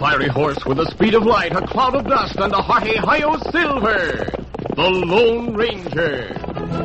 fiery horse with the speed of light, a cloud of dust, and a hearty Hi-Yo Silver, the Lone Ranger.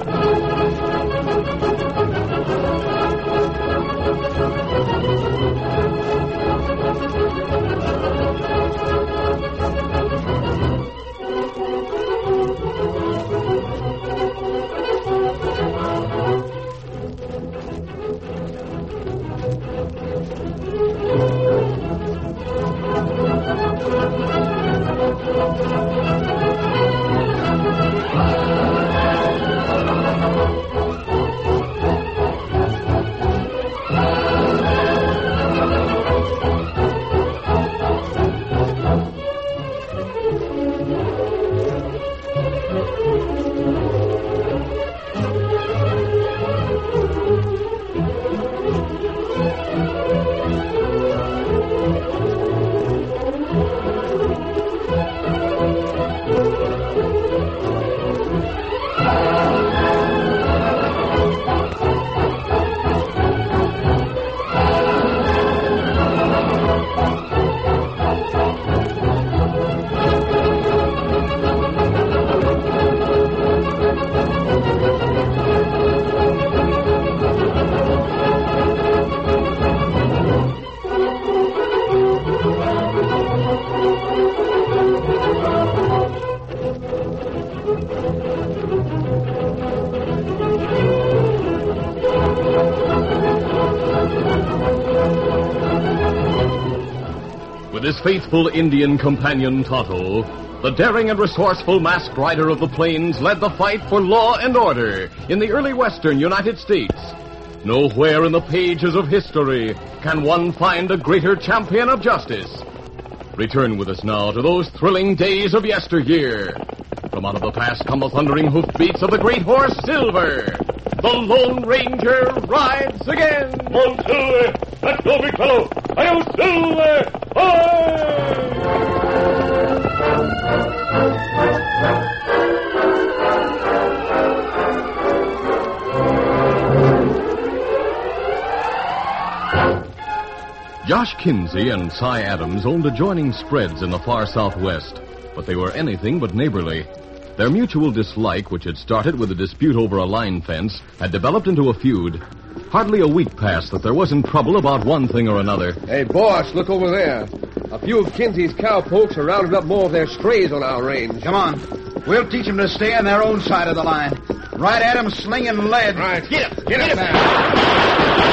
With his faithful Indian companion Tonto, the daring and resourceful masked rider of the plains led the fight for law and order in the early western United States. Nowhere in the pages of history can one find a greater champion of justice. Return with us now to those thrilling days of yesteryear. From out of the past come the thundering hoofbeats of the great horse Silver. The Lone Ranger rides again. Come on, Silver! Let's go, big fellow! Hi-Yo, Silver! Hi! Josh Kinsey and Cy Adams owned adjoining spreads in the far southwest, but they were anything but neighborly. Their mutual dislike, which had started with a dispute over a line fence, had developed into a feud. Hardly a week passed that there wasn't trouble about one thing or another. Hey, boss, look over there. A few of Kinsey's cowpokes are rounding up more of their strays on our range. Come on. We'll teach them to stay on their own side of the line. Right at them, slinging lead. Right. Get him. Get him there.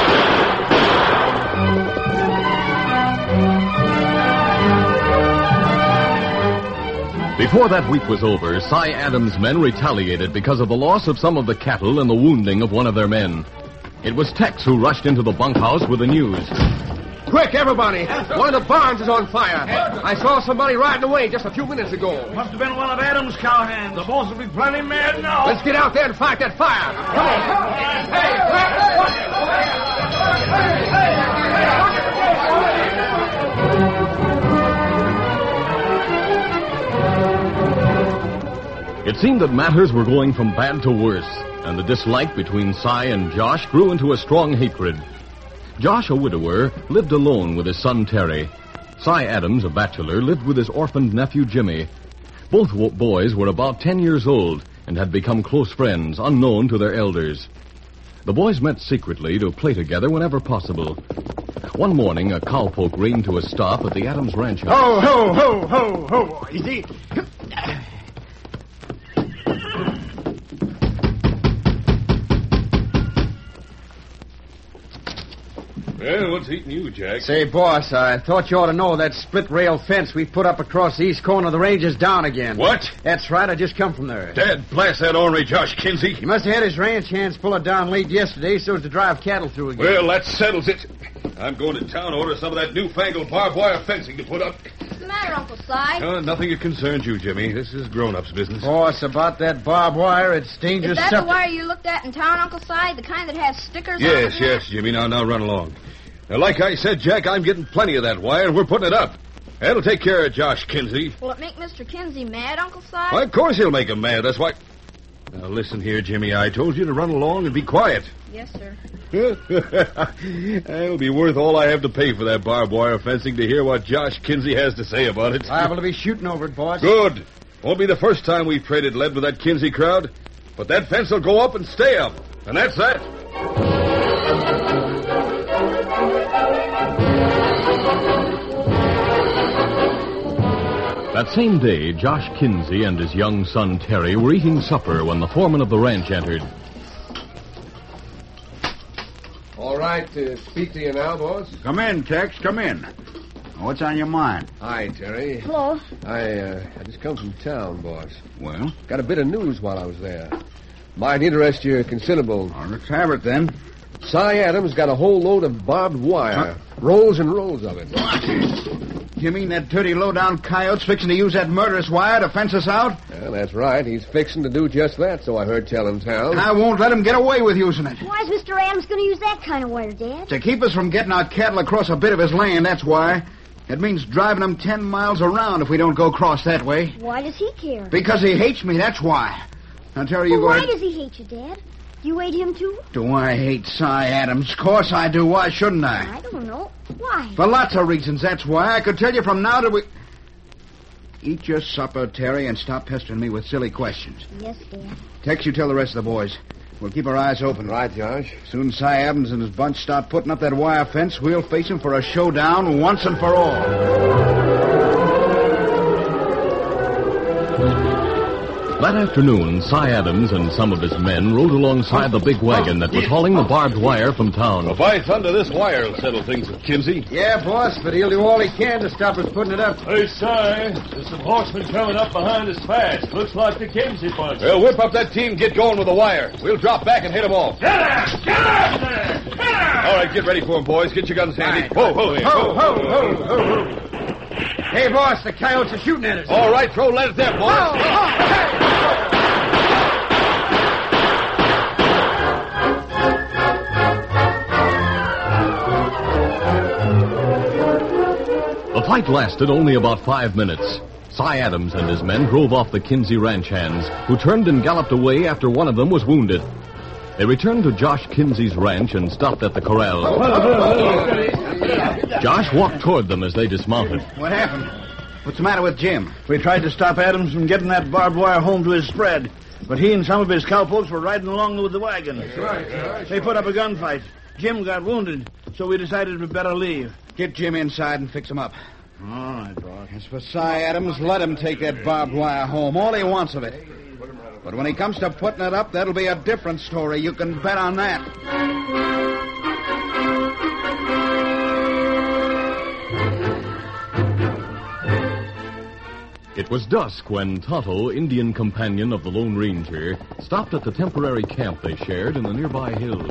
Before that week was over, Cy Adams' men retaliated because of the loss of some of the cattle and the wounding of one of their men. It was Tex who rushed into the bunkhouse with the news. Quick, everybody! One of the barns is on fire. I saw somebody riding away just a few minutes ago. Must have been one of Adam's cowhands. The boss will be plenty mad now. Let's get out there and fight that fire. Come It seemed that matters were going from bad to worse, and the dislike between Cy and Josh grew into a strong hatred. Josh, a widower, lived alone with his son Terry. Cy Adams, a bachelor, lived with his orphaned nephew Jimmy. Both boys were about 10 years old and had become close friends, unknown to their elders. The boys met secretly to play together whenever possible. One morning, a cowpoke reined to a stop at the Adams ranch house. Ho, ho, ho, ho, ho. Easy. Well, what's eating you, Jack? Say, boss, I thought you ought to know that split rail fence we put up across the east corner of the range is down again. What? That's right. I just come from there. Dad, blast that ornery Josh Kinsey. He must have had his ranch hands pull it down late yesterday so as to drive cattle through again. Well, that settles it. I'm going to town to order some of that newfangled barbed wire fencing to put up. What's the matter, Uncle Si? Nothing that concerns you, Jimmy. This is grown-ups business. Boss, about that barbed wire, it's dangerous Is that stuff. the wire you looked at in town, Uncle Si? The kind that has stickers on Yes, it? yes, Jimmy. Now run along. Now, like I said, Jack, I'm getting plenty of that wire, and we're putting it up. That'll take care of Josh Kinsey. Will it make Mr. Kinsey mad, Uncle Si? Why, of course he'll make him mad. That's why... Now, listen here, Jimmy. I told you to run along and be quiet. Yes, sir. It'll be worth all I have to pay for that barbed wire fencing to hear what Josh Kinsey has to say about it. Liable to be shooting over it, boss. Good. Won't be the first time we've traded lead with that Kinsey crowd. But that fence will go up and stay up. And that's that. That same day, Josh Kinsey and his young son Terry were eating supper when the foreman of the ranch entered. All right to speak to you now, boss. Come in, Tex. Come in. What's on your mind? Hi, Terry. Hello. I just come from town, boss. Well, Got a bit of news while I was there. Might interest you considerable. let's have it then. Cy Adams got a whole load of barbed wire. Rolls and rolls of it. You mean that dirty low-down coyote's fixing to use that murderous wire to fence us out? Yeah, that's right. He's fixing to do just that, so I heard tell in town. And I won't let him get away with using it. Why is Mr. Adams going to use that kind of wire, Dad? To keep us from getting our cattle across a bit of his land, that's why. It means driving them 10 miles around if we don't go across that way. Why does he care? Because he hates me, that's why. Now, Terry, you Well, go why ahead. does he hate you, Dad? Do you hate him, too? Do I hate Cy Adams? Of course I do. Why shouldn't I? I don't know. Why? For lots of reasons, that's why. I could tell you from now to we... Eat your supper, Terry, and stop pestering me with silly questions. Yes, Dad. Tex, you tell the rest of the boys. We'll keep our eyes open. Right, Josh. Soon Cy Adams and his bunch start putting up that wire fence, we'll face him for a showdown once and for all. That afternoon, Cy Adams and some of his men rode alongside the big wagon that was hauling the barbed wire from town. Well, by thunder, this wire will settle things with Kinsey. Yeah, boss, but he'll do all he can to stop us putting it up. Hey, Cy, there's some horsemen coming up behind us fast. Looks like the Kinsey bunch. Well, whip up that team, get going with the wire. We'll drop back and hit them off. Get out! Get out there! Get out! All right, get ready for them, boys. Get your guns handy. Whoa, whoa, Ho, ho, ho, ho, ho. Hey, boss, the coyotes are shooting at us. All right, throw lead at them, boys. The fight lasted only about 5 minutes. Cy Adams and his men drove off the Kinsey ranch hands, who turned and galloped away after one of them was wounded. They returned to Josh Kinsey's ranch and stopped at the corral. Josh walked toward them as they dismounted. What happened? What's the matter with Jim? We tried to stop Adams from getting that barbed wire home to his spread, but he and some of his cowpokes were riding along with the wagon. That's right. They put up a gunfight. Jim got wounded, so we decided we'd better leave. Get Jim inside and fix him up. All right, boss. As for Cy Adams, let him take that barbed wire home. All he wants of it. But when he comes to putting it up, that'll be a different story. You can bet on that. It was dusk when Tonto, Indian companion of the Lone Ranger, stopped at the temporary camp they shared in the nearby hills.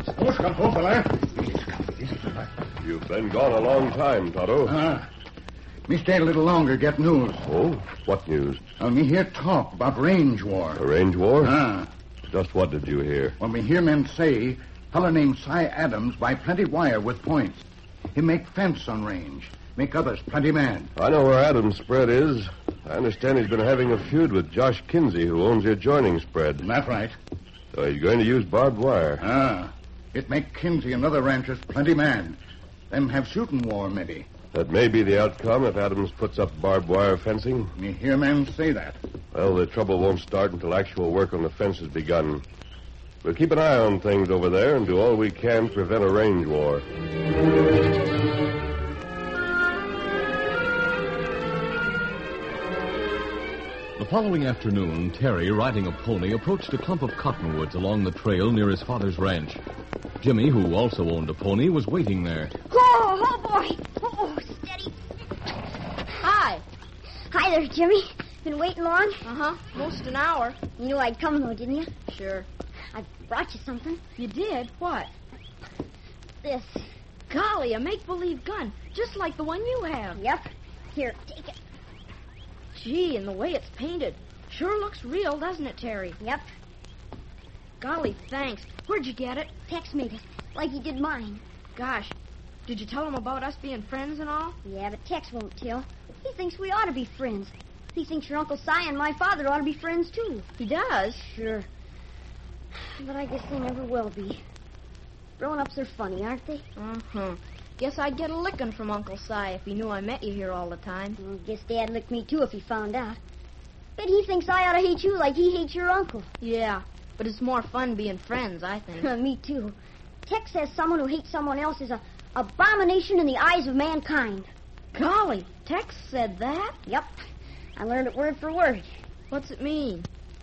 You've been gone a long time, Tonto. Me stay a little longer, get news. Oh, what news? Me hear talk about range war. A range war? Just what did you hear? Well, me hear men say fellow named Cy Adams buy plenty wire with points. He make fence on range. Make others plenty mad. I know where Adams' spread is. I understand he's been having a feud with Josh Kinsey, who owns the adjoining spread. That's right. So he's going to use barbed wire. It make Kinsey and other ranchers plenty mad. Them have shooting war, maybe. That may be the outcome if Adams puts up barbed wire fencing. Me hear men say that. Well, the trouble won't start until actual work on the fence has begun. We'll keep an eye on things over there and do all we can to prevent a range war. The following afternoon, Terry, riding a pony, approached a clump of cottonwoods along the trail near his father's ranch. Jimmy, who also owned a pony, was waiting there. Oh, boy. Oh, steady. Hi. Hi there, Jimmy. Been waiting long? Uh-huh. Most an hour. You knew I'd come, though, didn't you? Sure. I brought you something. You did? What? This. Golly, a make-believe gun. Just like the one you have. Yep. Here, take it. Gee, and the way it's painted. Sure looks real, doesn't it, Terry? Yep. Golly, thanks. Where'd you get it? Tex made it, like he did mine. Gosh, did you tell him about us being friends and all? Yeah, but Tex won't tell. He thinks we ought to be friends. He thinks your Uncle Cy and my father ought to be friends, too. He does? Sure. But I guess they never will be. Grown-ups are funny, aren't they? Uh-huh. Guess I'd get a licking from Uncle Si if he knew I met you here all the time. Well, guess Dad licked me, too, if he found out. Bet he thinks I ought to hate you like he hates your uncle. Yeah, but it's more fun being friends, I think. Me, too. Tex says someone who hates someone else is a abomination in the eyes of mankind. Golly, Tex said that? Yep. I learned it word for word. What's it mean?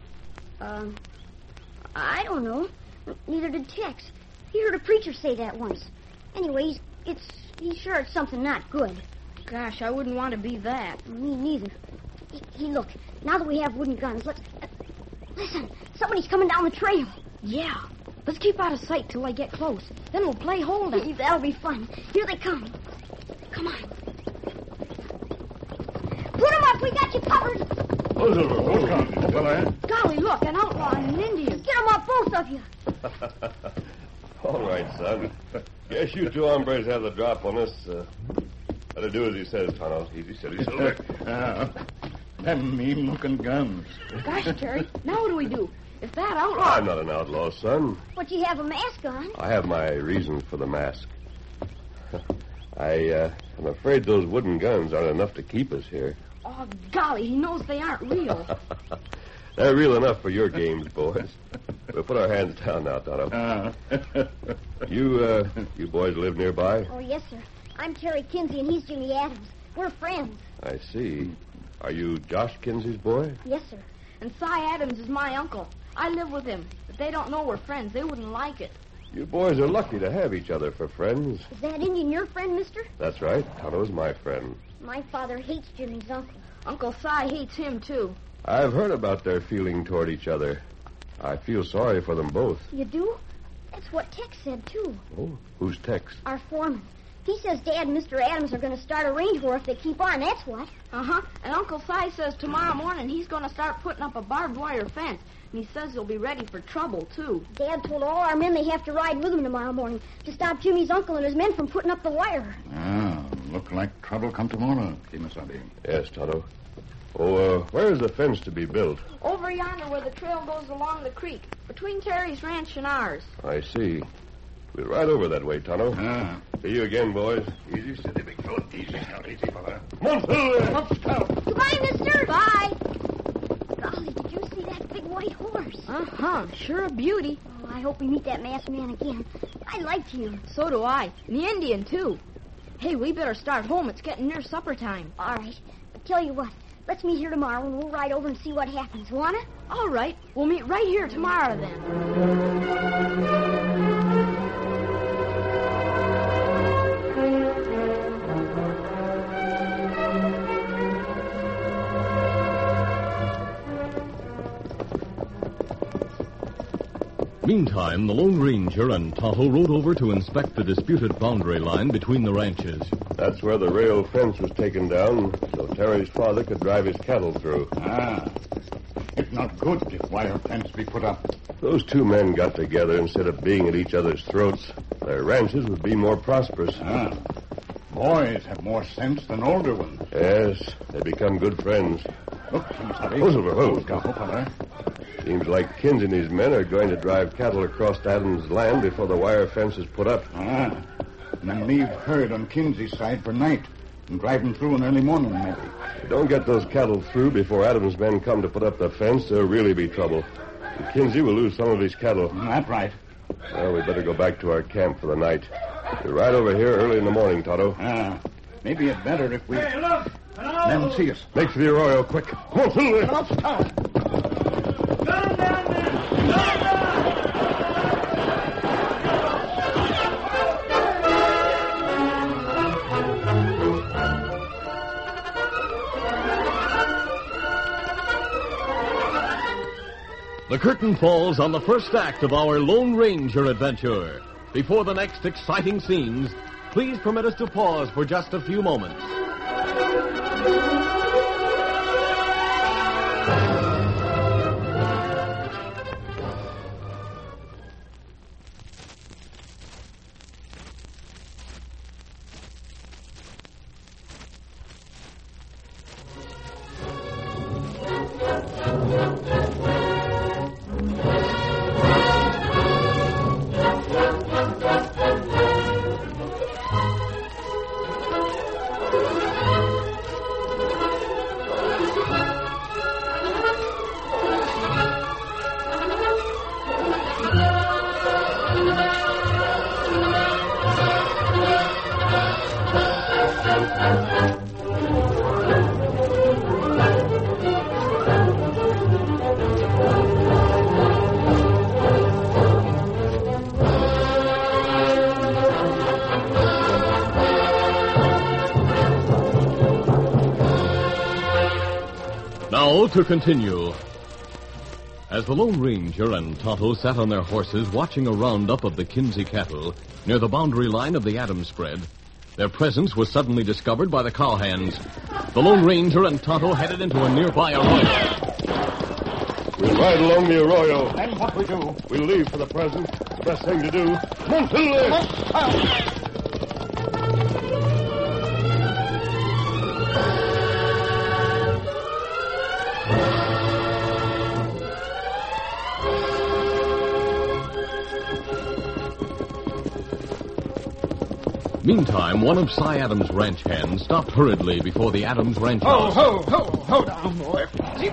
I don't know. Neither did Tex. He heard a preacher say that once. Anyway, he's sure it's something not good. Gosh, I wouldn't want to be that. Me neither. Hey, look. Now that we have wooden guns, let's... listen, somebody's coming down the trail. Yeah. Let's keep out of sight till I get close. Then we'll play hold up. That'll be fun. Here they come. Come on. Put them up. We got you covered. Golly, look, an outlaw and an Indian. Get them up, both of you. All right, son. Guess you two hombres have the drop on us. Better do as he says, Tonto. Easy, steady, Silver. Them mean-looking guns. Gosh, Terry, now what do we do? If that outlaw... I'm not an outlaw, son. But you have a mask on. I have my reasons for the mask. I'm afraid those wooden guns aren't enough to keep us here. Oh, golly, he knows they aren't real. They're real enough for your games, boys. We'll put our hands down now, Tonto. You boys live nearby? Oh, yes, sir. I'm Terry Kinsey, and he's Jimmy Adams. We're friends. I see. Are you Josh Kinsey's boy? Yes, sir. And Si Adams is my uncle. I live with him. If they don't know we're friends, they wouldn't like it. You boys are lucky to have each other for friends. Is that Indian your friend, mister? That's right. Tonto's my friend. My father hates Jimmy's uncle. Uncle Si hates him, too. I've heard about their feeling toward each other. I feel sorry for them both. You do? That's what Tex said, too. Oh, who's Tex? Our foreman. He says Dad and Mr. Adams are going to start a range war if they keep on, that's what. Uh-huh. And Uncle Si says tomorrow morning he's going to start putting up a barbed wire fence. And he says he'll be ready for trouble, too. Dad told all our men they have to ride with him tomorrow morning to stop Jimmy's uncle and his men from putting up the wire. Look like trouble come tomorrow, Kimasabi. Yes, Tonto. Oh, where is the fence to be built? Over yonder where the trail goes along the creek, between Terry's ranch and ours. I see. We'll ride over that way, Tonto. See you again, boys. Easy, steady, big fella. Easy, now, easy, fella. Come on, Silver. Goodbye, mister. Bye. Golly, did you see that big white horse? Uh-huh. Sure a beauty. Oh, I hope we meet that masked man again. I liked him. So do I. And the Indian, too. Hey, we better start home. It's getting near supper time. All right. But tell you what. Let's meet here tomorrow, and we'll ride over and see what happens. Wanna? All right. We'll meet right here tomorrow, then. Meantime, the Lone Ranger and Tonto rode over to inspect the disputed boundary line between the ranches. That's where the rail fence was taken down, so Terry's father could drive his cattle through. It's not good if wire fence be put up. Those two men got together instead of being at each other's throats. Their ranches would be more prosperous. Boys have more sense than older ones. Yes, they become good friends. Look, Kimasabi. Silver. Seems like Kinsey and his men are going to drive cattle across Adams' land before the wire fence is put up. And then leave herd on Kinsey's side for night and drive them through in early morning, maybe. If we don't get those cattle through before Adams' men come to put up the fence, there'll really be trouble. And Kinsey will lose some of his cattle. That's right. Well, we better go back to our camp for the night. We'll ride over here early in the morning, Tonto. Maybe it's better if we... Hey, look! Hello! Them see us. Make for the arroyo, quick. Come on, Silver. Gun down there! Gun down! The curtain falls on the first act of our Lone Ranger adventure. Before the next exciting scenes, please permit us to pause for just a few moments. Now to continue. As the Lone Ranger and Tonto sat on their horses watching a roundup of the Kinsey cattle near the boundary line of the Adams spread, their presence was suddenly discovered by the cowhands. The Lone Ranger and Tonto headed into a nearby arroyo. We'll ride along the arroyo. And what we do? We'll leave for the present. Best thing to do. Come on, to the left. Meantime, one of Cy Adams' ranch hands stopped hurriedly before the Adams ranch house. Hold down, boy.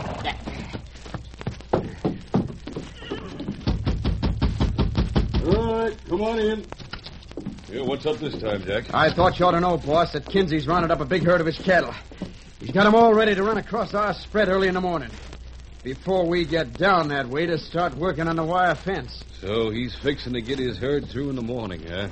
All right, come on in. Yeah, what's up this time, Jack? I thought you ought to know, boss, that Kinsey's rounded up a big herd of his cattle. He's got them all ready to run across our spread early in the morning. Before we get down that way to start working on the wire fence. So he's fixing to get his herd through in the morning, huh?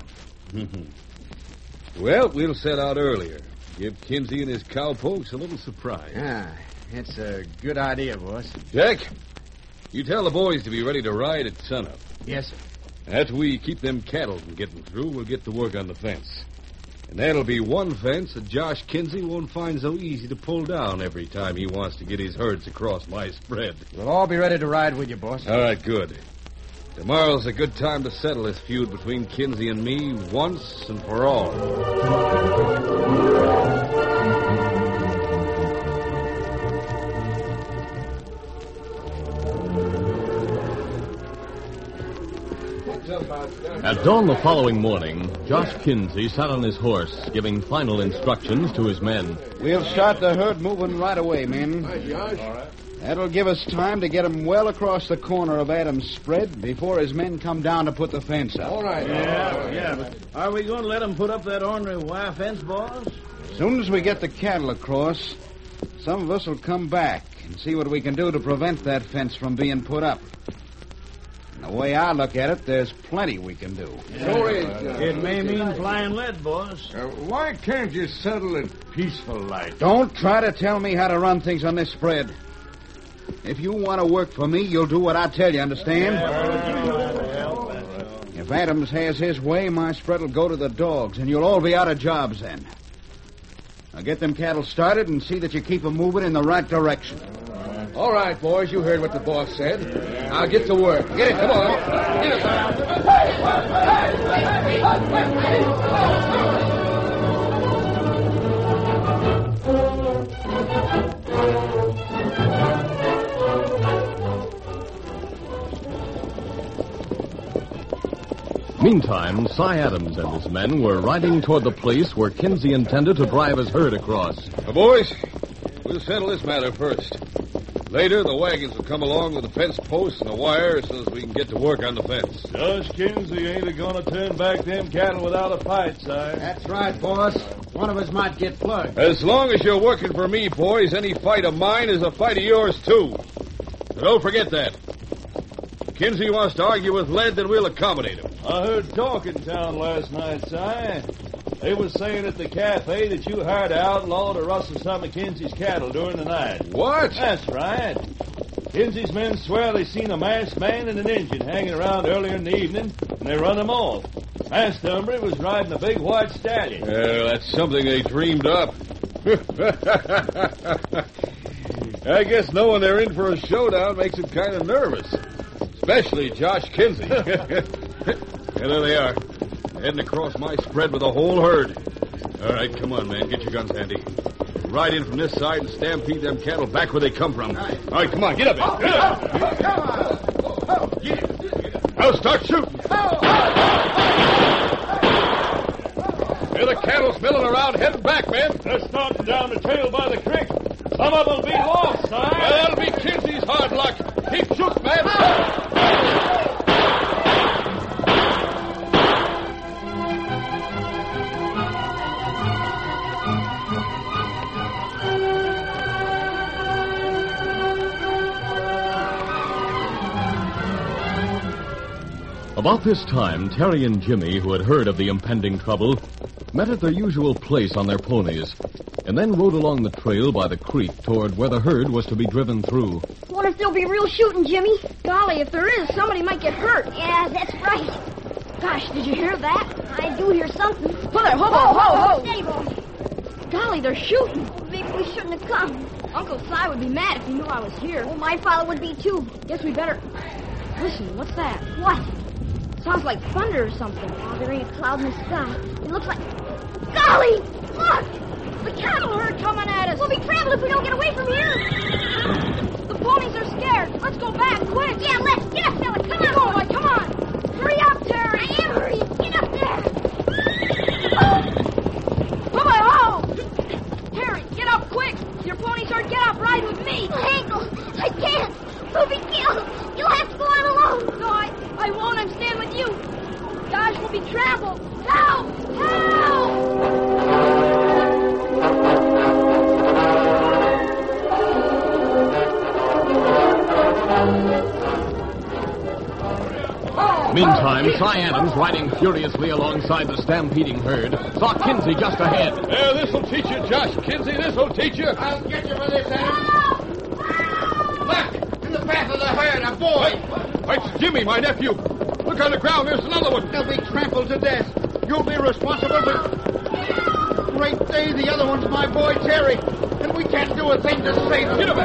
Well, we'll set out earlier. Give Kinsey and his cowpokes a little surprise. Ah, it's a good idea, boss. Jack, you tell the boys to be ready to ride at sunup. Yes, sir. After we keep them cattle from getting through, we'll get to work on the fence. And that'll be one fence that Josh Kinsey won't find so easy to pull down every time he wants to get his herds across my spread. We'll all be ready to ride with you, boss. All right, good. Tomorrow's a good time to settle this feud between Kinsey and me once and for all. At dawn the following morning, Josh Kinsey sat on his horse, giving final instructions to his men. We'll start the herd moving right away, men. Hi, Josh. All right. That'll give us time to get him well across the corner of Adams' spread before his men come down to put the fence up. All right. Yeah, but are we going to let him put up that ornery wire fence, boss? As soon as we get the cattle across, some of us will come back and see what we can do to prevent that fence from being put up. And the way I look at it, there's plenty we can do. Sure is. It may mean flying lead, boss. Why can't you settle it peaceful like? Don't try to tell me how to run things on this spread. If you want to work for me, you'll do what I tell you, understand? If Adams has his way, my spread will go to the dogs, and you'll all be out of jobs then. Now get them cattle started and see that you keep them moving in the right direction. All right, boys, you heard what the boss said. Now get to work. Get it, come on. Get Meantime, Cy Adams and his men were riding toward the place where Kinsey intended to drive his herd across. Now, boys, we'll settle this matter first. Later, the wagons will come along with the fence posts and the wire so that we can get to work on the fence. Josh Kinsey ain't gonna turn back them cattle without a fight, Si. That's right, boss. One of us might get plugged. As long as you're working for me, boys, any fight of mine is a fight of yours, too. But don't forget that. If Kinsey wants to argue with lead, then we'll accommodate him. I heard talk in town last night, Si. They was saying at the cafe that you hired an outlaw to rustle some of Kinsey's cattle during the night. What? That's right. Kinsey's men swear they seen a masked man and an Injun hanging around earlier in the evening, and they run him off. Masked hombre was riding a big white stallion. That's something they dreamed up. I guess knowing they're in for a showdown makes them kind of nervous. Especially Josh Kinsey. And there they are. Heading across my spread with a whole herd. All right, come on, man. Get your guns handy. Ride in from this side and stampede them cattle back where they come from. All right, come on. Get up there. Get up. Come on. I'll start shooting. Here the cattle's milling around, heading back, man. They're starting down the trail by the creek. Some of them will be lost, Si. Well, that'll be Kinsey's hard luck. Keep shooting, man. About this time, Terry and Jimmy, who had heard of the impending trouble, met at their usual place on their ponies, and then rode along the trail by the creek toward where the herd was to be driven through. Wonder if there'll be real shooting, Jimmy. Golly, if there is, somebody might get hurt. Yeah, that's right. Gosh, did you hear that? I do hear something. Hold there, ho! Steady, boy. Golly, they're shooting. Maybe we shouldn't have come. Uncle Si would be mad if he knew I was here. Oh, my father would be, too. Guess we better... Listen, what's that? What? Sounds like thunder or something. Oh, there ain't a cloud in the sky. It looks like... Golly! Look! The cattle herd coming at us. We'll be trampled if we don't get away from here. The ponies are scared. Let's go back, quick. Yeah, let's. Get up, fella. Come on. Come on. Hurry up, Terry. I am hurrying. Get up there. Ho! Terry, get up quick. Your ponies are get up. Ride with me. My ankle. I can't. We'll be killed. You'll have to go on alone. No, I won't. I'm staying with you. Gosh, we'll be trampled. Help! Help! Meantime, Si Adams, riding furiously alongside the stampeding herd, saw Kinsey just ahead. There, this'll teach you, Josh Kinsey. This'll teach you. I'll get you for this, Adams. Look! In the path of the herd, a boy! It's Jimmy, my nephew. Look on the ground. There's another one. They'll be trampled to death. You'll be responsible for... Great day, the other one's my boy, Terry. And we can't do a thing to save him. Get him.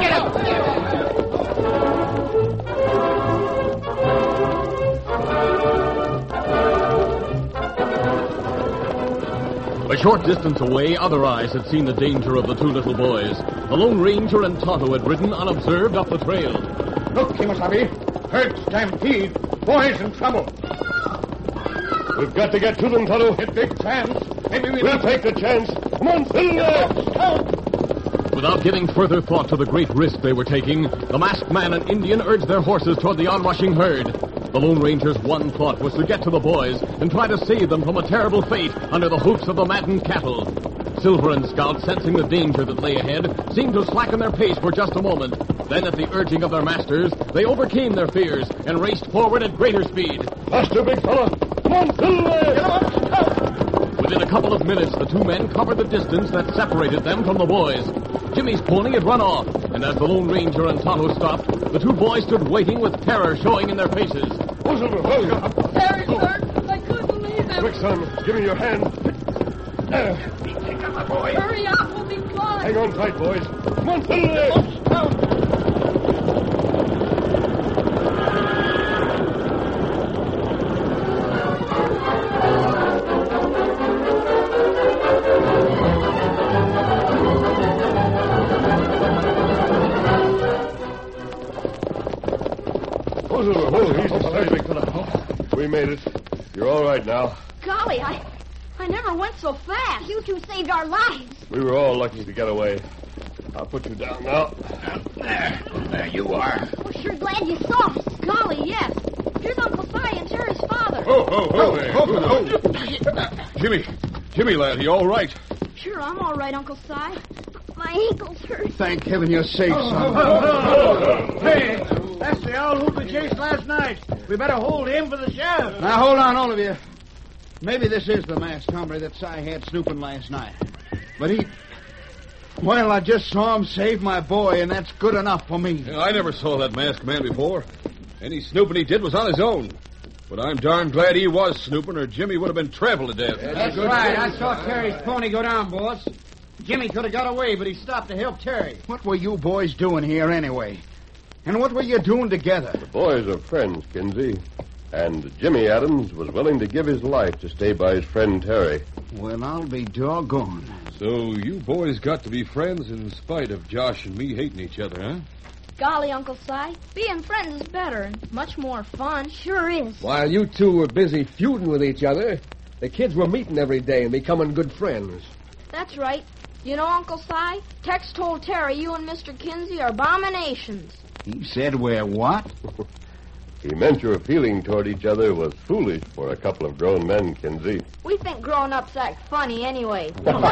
A short distance away, other eyes had seen the danger of the two little boys. The Lone Ranger and Tonto had ridden unobserved up the trail. Look, Kimasabi. Herd stampede. Boys in trouble. We've got to get to them, Tonto. A big chance. Maybe We'll take the chance. Come on, Silver! Without giving further thought to the great risk they were taking, the masked man and Indian urged their horses toward the onrushing herd. The Lone Ranger's one thought was to get to the boys and try to save them from a terrible fate under the hoofs of the maddened cattle. Silver and Scout, sensing the danger that lay ahead, seemed to slacken their pace for just a moment. Then, at the urging of their masters, they overcame their fears and raced forward at greater speed. Faster, big fella! Come on, Silver! Get up, Scout! Within a couple of minutes, the two men covered the distance that separated them from the boys. Jimmy's pony had run off, and as the Lone Ranger and Tonto stopped, the two boys stood waiting with terror showing in their faces. Oh, Silver, hurry up. Terry, sir, I couldn't believe him. Quick, son, give me your hand. Hurry up, we'll be fine. Hang on tight, boys. Come on, Silver! We made it. You're all right now. Golly, I never went so fast. You two saved our lives. We were all lucky to get away. I'll put you down now. There you are. We're sure glad you saw us. Golly, yes. Here's Uncle Si and Terry's father. Jimmy, lad, you all right? Sure, I'm all right, Uncle Si. My ankles hurt. Thank heaven you're safe, son. Hey, that's the owl who we chased last night. We better hold him for the sheriff. Now, hold on, all of you. Maybe this is the masked hombre that Si had snooping last night. But he... Well, I just saw him save my boy, and that's good enough for me. Yeah, I never saw that masked man before. Any snooping he did was on his own. But I'm darn glad he was snooping, or Jimmy would have been trampled to death. That's right. I saw Terry's pony go down, boss. Jimmy could have got away, but he stopped to help Terry. What were you boys doing here anyway? And what were you doing together? The boys are friends, Kinsey. And Jimmy Adams was willing to give his life to stay by his friend Terry. Well, I'll be doggone. So you boys got to be friends in spite of Josh and me hating each other, huh? Golly, Uncle Si, being friends is better and much more fun. Sure is. While you two were busy feuding with each other, the kids were meeting every day and becoming good friends. That's right. You know, Uncle Si, Tex told Terry you and Mr. Kinsey are abominations. He said we're what? He meant your feeling toward each other was foolish for a couple of grown men, Kinsey. We think grown-ups act funny anyway.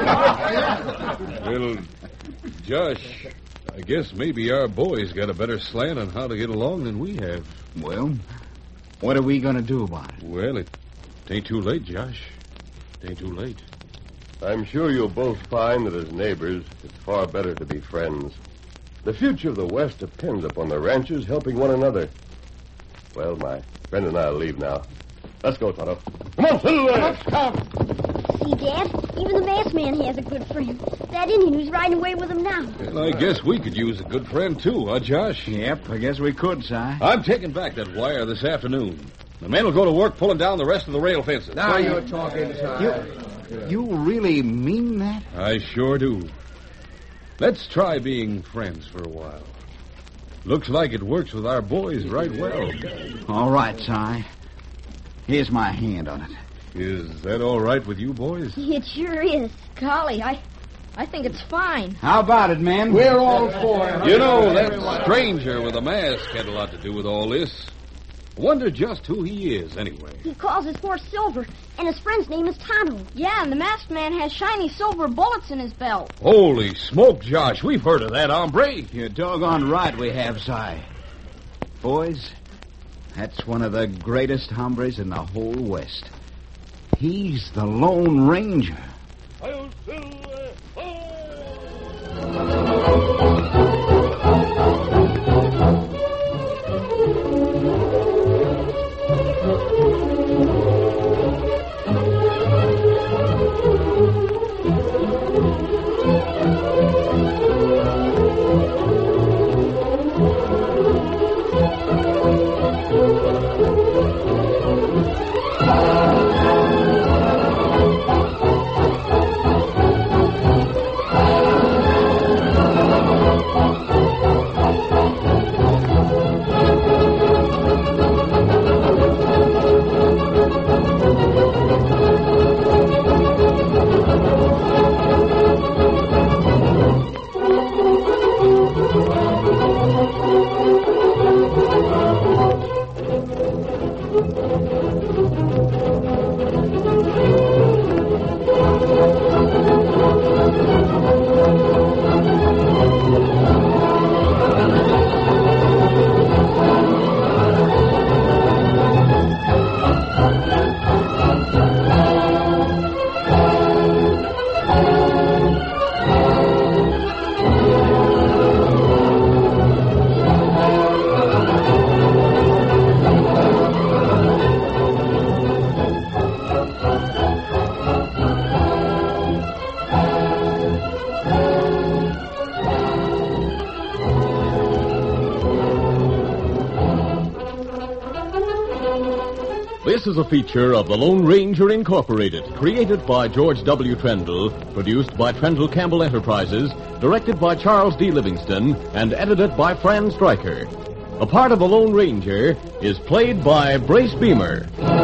Well, Josh, I guess maybe our boys got a better slant on how to get along than we have. Well, What are we going to do about it? Well, it ain't too late, Josh. It ain't too late. I'm sure you'll both find that as neighbors, it's far better to be friends. The future of the West depends upon the ranchers helping one another. Well, my friend and I'll leave now. Let's go, Tonto. Come on, Silver! Let's come. See, Dad? Even the masked man has a good friend. That Indian who's riding away with him now. Well, I guess we could use a good friend, too, huh, Josh? Yep, I guess we could, Si. I'm taking back that wire this afternoon. The men will go to work pulling down the rest of the rail fences. Now you're talking, Si. You really mean that? I sure do. Let's try being friends for a while. Looks like it works with our boys right well. All right, Si. Here's my hand on it. Is that all right with you boys? It sure is. Golly, I think it's fine. How about it, men? We're all for it. You know, that stranger with a mask had a lot to do with all this. Wonder just who he is, anyway. He calls his horse Silver, and his friend's name is Tonto. Yeah, and the masked man has shiny silver bullets in his belt. Holy smoke, Josh. We've heard of that hombre. You're doggone right we have, Si. Boys, that's one of the greatest hombres in the whole West. He's the Lone Ranger. This is a feature of the Lone Ranger Incorporated, created by George W. Trendle, produced by Trendle Campbell Enterprises, directed by Charles D. Livingston, and edited by Fran Stryker. A part of the Lone Ranger is played by Brace Beamer.